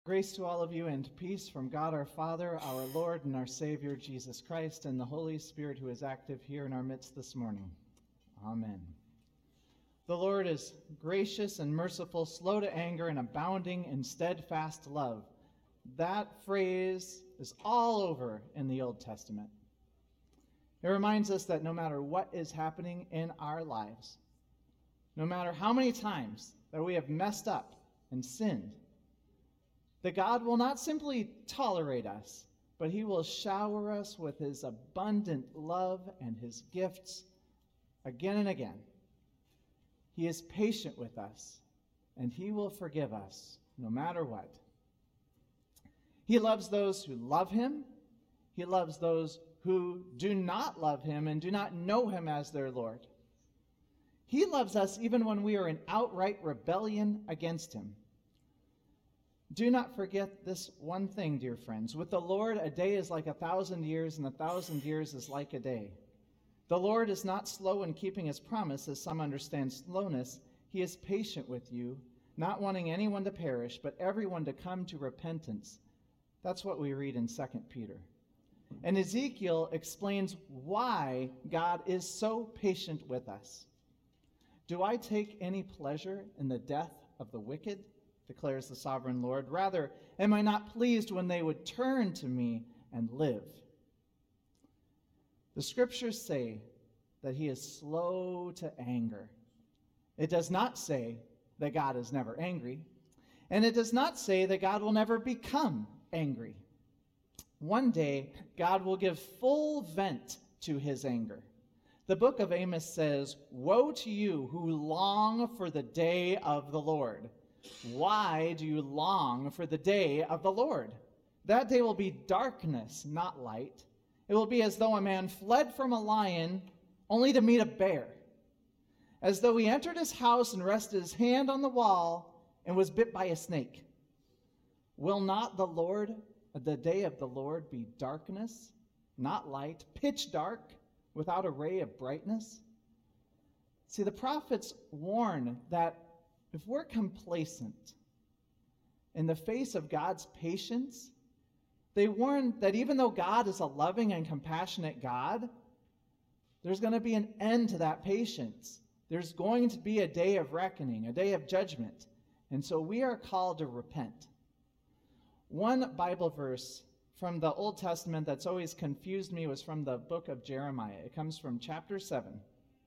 Grace to all of you and peace from God our Father, our Lord and our Savior, Jesus Christ, and the Holy Spirit who is active here in our midst this morning. Amen. The Lord is gracious and merciful, slow to anger, and abounding in steadfast love. That phrase is all over in the Old Testament. It reminds us that no matter what is happening in our lives, no matter how many times that we have messed up and sinned, that God will not simply tolerate us, but he will shower us with his abundant love and his gifts again and again. He is patient with us, and he will forgive us no matter what. He loves those who love him. He loves those who do not love him and do not know him as their Lord. He loves us even when we are in outright rebellion against him. Do not forget this one thing, dear friends. With the Lord, a day is like 1,000 years, and 1,000 years is like a day. The Lord is not slow in keeping his promise, as some understand slowness. He is patient with you, not wanting anyone to perish, but everyone to come to repentance. That's what we read in 2 Peter. And Ezekiel explains why God is so patient with us. Do I take any pleasure in the death of the wicked? Declares the sovereign Lord. Rather, am I not pleased when they would turn to me and live? The scriptures say that he is slow to anger. It does not say that God is never angry, and it does not say that God will never become angry. One day, God will give full vent to his anger. The book of Amos says, "Woe to you who long for the day of the Lord." Why do you long for the day of the Lord? That day will be darkness, not light. It will be as though a man fled from a lion only to meet a bear, as though he entered his house and rested his hand on the wall and was bit by a snake. Will not the day of the Lord be darkness, not light, pitch dark, without a ray of brightness? See, the prophets warn that if we're complacent in the face of God's patience, they warn that even though God is a loving and compassionate God, there's going to be an end to that patience. There's going to be a day of reckoning, a day of judgment. And so we are called to repent. One Bible verse from the Old Testament that's always confused me was from the book of Jeremiah. It comes from chapter 7.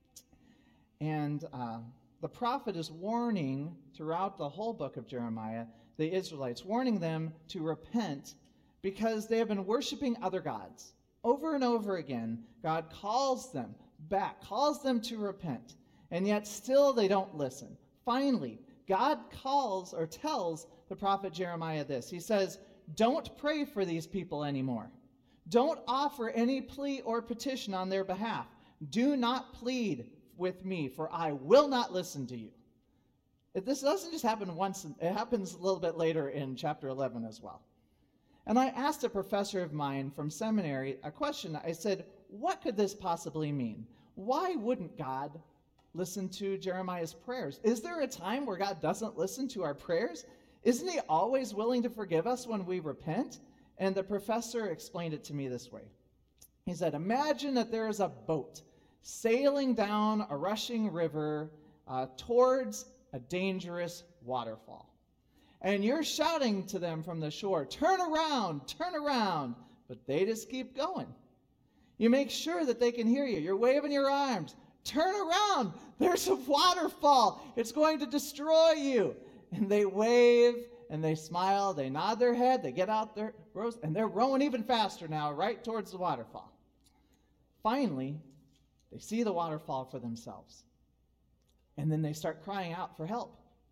And the prophet is warning throughout the whole book of Jeremiah the Israelites, warning them to repent because they have been worshiping other gods. Over and over again, God calls them back, calls them to repent, and yet still they don't listen. Finally, God calls or tells the prophet Jeremiah this. He says, "Don't pray for these people anymore. Don't offer any plea or petition on their behalf. Do not plead with me, for I will not listen to you." This doesn't just happen once, it happens a little bit later in chapter 11 as well. And I asked a professor of mine from seminary a question. I said, what could this possibly mean? Why wouldn't God listen to Jeremiah's prayers? Is there a time where God doesn't listen to our prayers? Isn't he always willing to forgive us when we repent? And the professor explained it to me this way. He said, imagine that there is a boat sailing down a rushing river towards a dangerous waterfall. And you're shouting to them from the shore, turn around, but they just keep going. You make sure that they can hear you. You're waving your arms, turn around, there's a waterfall, it's going to destroy you. And they wave and they smile, they nod their head, they get out their rows, and they're rowing even faster now, right towards the waterfall. Finally, they see the waterfall for themselves. And then they start crying out for help.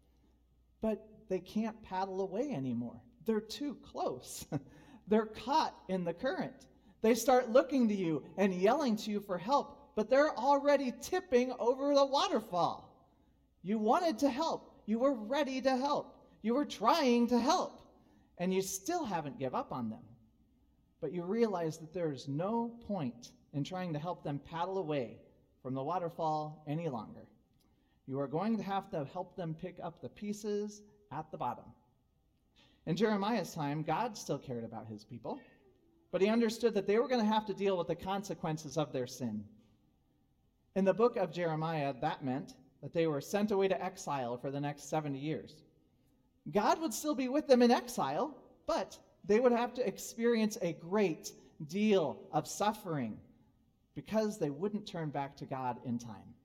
But they can't paddle away anymore. They're too close. They're caught in the current. They start looking to you and yelling to you for help, but they're already tipping over the waterfall. You wanted to help. You were ready to help. You were trying to help. And you still haven't given up on them. But you realize that there is no point in trying to help them paddle away from the waterfall any longer. You are going to have to help them pick up the pieces at the bottom. In Jeremiah's time, God still cared about his people, but he understood that they were going to have to deal with the consequences of their sin. In the book of Jeremiah, that meant that they were sent away to exile for the next 70 years. God would still be with them in exile, but they would have to experience a great deal of suffering because they wouldn't turn back to God in time.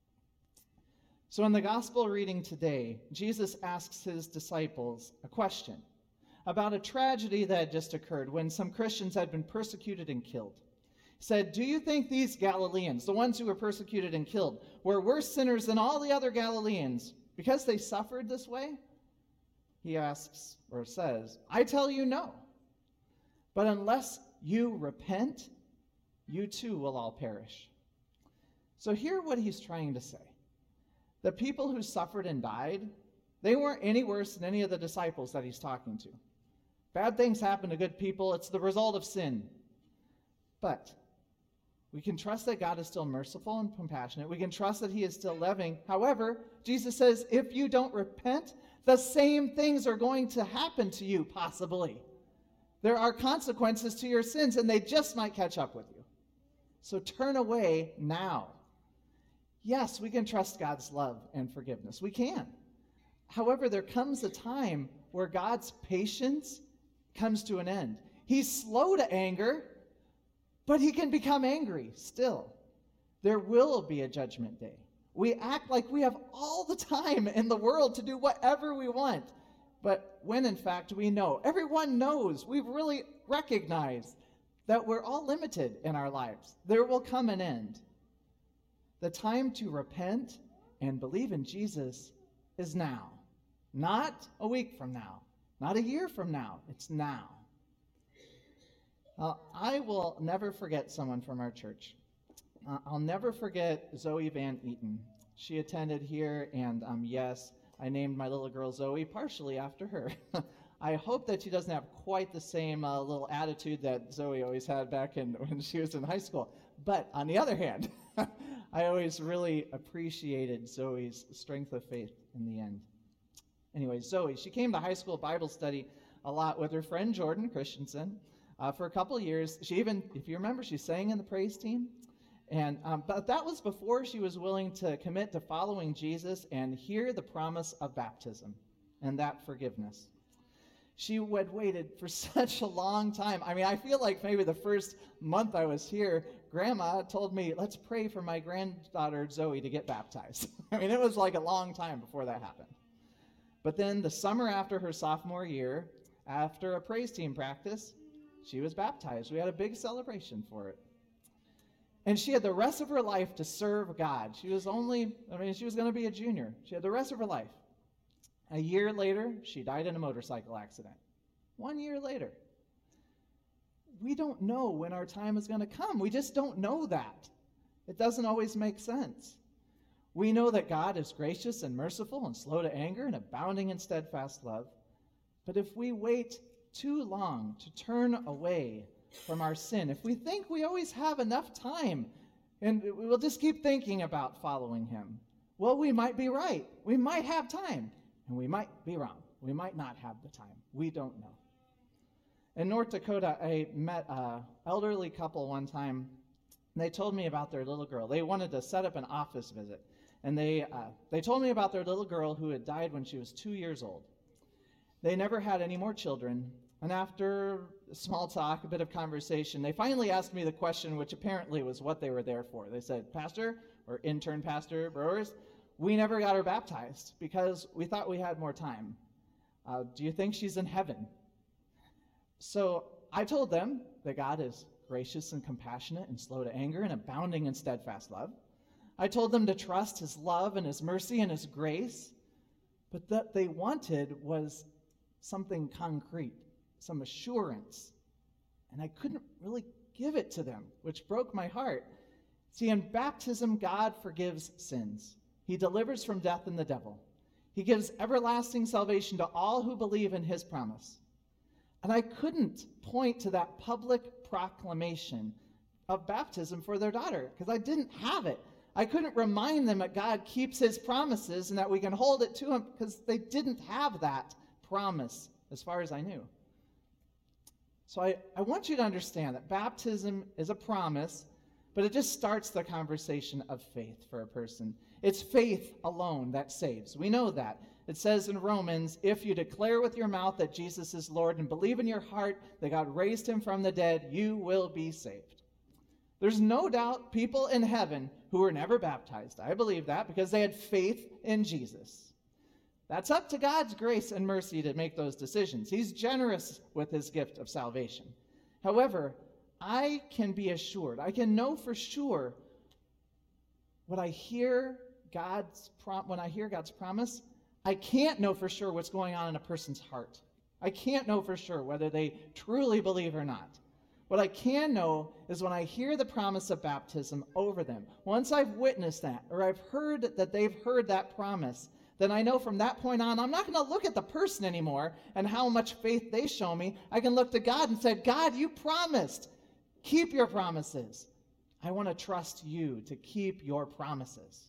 So in the gospel reading today, Jesus asks his disciples a question about a tragedy that had just occurred when some Christians had been persecuted and killed. He said, "Do you think these Galileans, the ones who were persecuted and killed, were worse sinners than all the other Galileans because they suffered this way?" He asks or says, "I tell you no. But unless you repent, you too will all perish." So hear what he's trying to say. The people who suffered and died, they weren't any worse than any of the disciples that he's talking to. Bad things happen to good people. It's the result of sin. But we can trust that God is still merciful and compassionate. We can trust that he is still loving. However, Jesus says, if you don't repent, the same things are going to happen to you, possibly. There are consequences to your sins, and they just might catch up with you. So turn away now. Yes, we can trust God's love and forgiveness. We can. However, there comes a time where God's patience comes to an end. He's slow to anger, but he can become angry still. There will be a judgment day. We act like we have all the time in the world to do whatever we want. But when in fact we know, everyone knows, we've really recognized that we're all limited in our lives. There will come an end. The time to repent and believe in Jesus is now. Not a week from now. Not a year from now. It's now. I will never forget someone from our church. I'll never forget Zoe Van Eaton. She attended here, and yes, I named my little girl Zoe partially after her. I hope that she doesn't have quite the same little attitude that Zoe always had back when she was in high school. But on the other hand, I always really appreciated Zoe's strength of faith in the end. Anyway, Zoe, she came to high school Bible study a lot with her friend Jordan Christensen for a couple years. She even, if you remember, she sang in the praise team. And but that was before she was willing to commit to following Jesus and hear the promise of baptism and that forgiveness. She had waited for such a long time. I mean, I feel like maybe the first month I was here, Grandma told me, let's pray for my granddaughter Zoe to get baptized. I mean, it was like a long time before that happened. But then the summer after her sophomore year, after a praise team practice, she was baptized. We had a big celebration for it. And she had the rest of her life to serve God. She was going to be a junior. She had the rest of her life. A year later, she died in a motorcycle accident. 1 year later. We don't know when our time is going to come. We just don't know that. It doesn't always make sense. We know that God is gracious and merciful and slow to anger and abounding in steadfast love. But if we wait too long to turn away from our sin, if we think we always have enough time and we'll just keep thinking about following him, well, we might be right. We might have time, and we might be wrong. We might not have the time. We don't know. In North Dakota, I met an elderly couple one time, and they told me about their little girl. They wanted to set up an office visit, and they told me about their little girl who had died when she was 2 years old. They never had any more children, and after small talk, a bit of conversation, they finally asked me the question, which apparently was what they were there for. They said, Pastor, or intern Pastor Brewers, we never got her baptized because we thought we had more time. Do you think she's in heaven? So I told them that God is gracious and compassionate and slow to anger and abounding in steadfast love. I told them to trust his love and his mercy and his grace, but that they wanted was something concrete, some assurance, and I couldn't really give it to them, which broke my heart. See, in baptism, God forgives sins. He delivers from death and the devil. He gives everlasting salvation to all who believe in his promise. And I couldn't point to that public proclamation of baptism for their daughter because I didn't have it. I couldn't remind them that God keeps his promises and that we can hold it to him because they didn't have that promise as far as I knew. So I want you to understand that baptism is a promise, but it just starts the conversation of faith for a person. It's faith alone that saves. We know that. It says in Romans, if you declare with your mouth that Jesus is Lord and believe in your heart that God raised him from the dead, you will be saved. There's no doubt people in heaven who were never baptized. I believe that because they had faith in Jesus. That's up to God's grace and mercy to make those decisions. He's generous with his gift of salvation. However, I can be assured, I can know for sure when I hear God's promise, I can't know for sure what's going on in a person's heart. I can't know for sure whether they truly believe or not. What I can know is when I hear the promise of baptism over them, once I've witnessed that, or I've heard that they've heard that promise, then I know from that point on, I'm not going to look at the person anymore and how much faith they show me. I can look to God and say, God, you promised. Keep your promises. I want to trust you to keep your promises.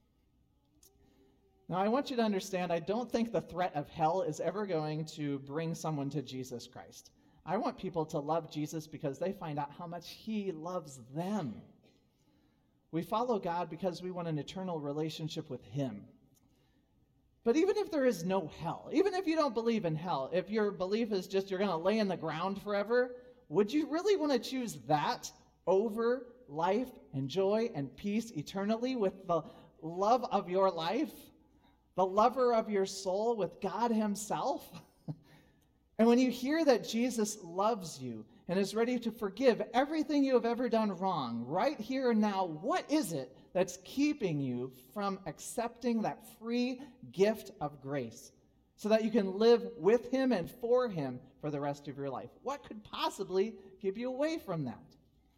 Now, I want you to understand, I don't think the threat of hell is ever going to bring someone to Jesus Christ. I want people to love Jesus because they find out how much he loves them. We follow God because we want an eternal relationship with him. But even if there is no hell, even if you don't believe in hell, if your belief is just you're going to lay in the ground forever, would you really want to choose that over life and joy and peace eternally with the love of your life, the lover of your soul, with God himself? And when you hear that Jesus loves you and is ready to forgive everything you have ever done wrong, right here and now, what is it that's keeping you from accepting that free gift of grace so that you can live with him and for him for the rest of your life? What could possibly keep you away from that?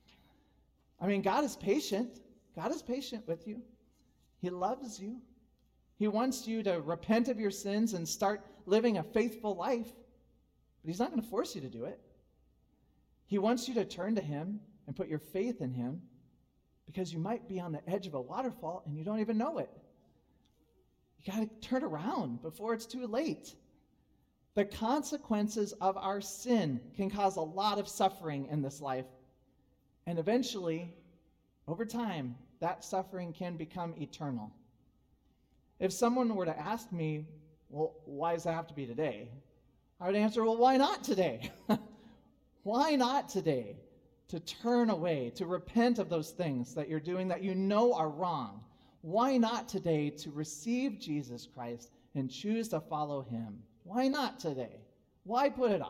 I mean, God is patient. God is patient with you. He loves you. He wants you to repent of your sins and start living a faithful life. But he's not going to force you to do it. He wants you to turn to him and put your faith in him because you might be on the edge of a waterfall and you don't even know it. You got to turn around before it's too late. The consequences of our sin can cause a lot of suffering in this life. And eventually, over time, that suffering can become eternal. If someone were to ask me, well, why does that have to be today? I would answer, well, why not today? Why not today? To turn away, to repent of those things that you're doing that you know are wrong. Why not today to receive Jesus Christ and choose to follow him? Why not today? Why put it off?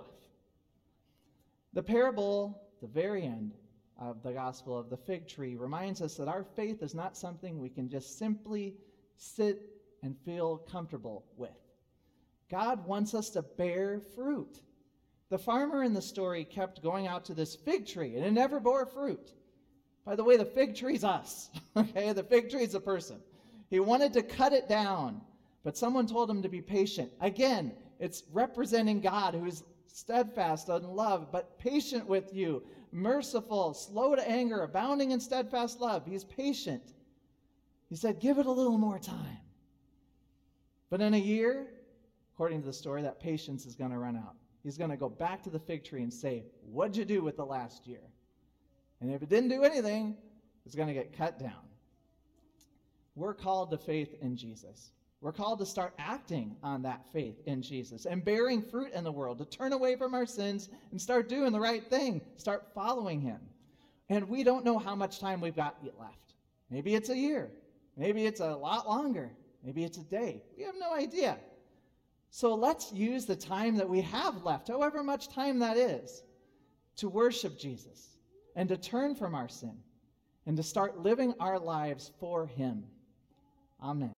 The parable, the very end of the gospel of the fig tree, reminds us that our faith is not something we can just simply sit and feel comfortable with. God wants us to bear fruit. The farmer in the story kept going out to this fig tree, and it never bore fruit. By the way, the fig tree's us. Okay, the fig tree's a person. He wanted to cut it down, but someone told him to be patient. Again, it's representing God, who's steadfast in love, but patient with you, merciful, slow to anger, abounding in steadfast love. He's patient. He said, give it a little more time. But in a year, according to the story, that patience is going to run out. He's going to go back to the fig tree and say, what'd you do with the last year? And if it didn't do anything, it's going to get cut down. We're called to faith in Jesus. We're called to start acting on that faith in Jesus and bearing fruit in the world, to turn away from our sins and start doing the right thing, start following him. And we don't know how much time we've got left. Maybe it's a year. Maybe it's a lot longer. Maybe it's a day. We have no idea. So let's use the time that we have left, however much time that is, to worship Jesus and to turn from our sin and to start living our lives for him. Amen.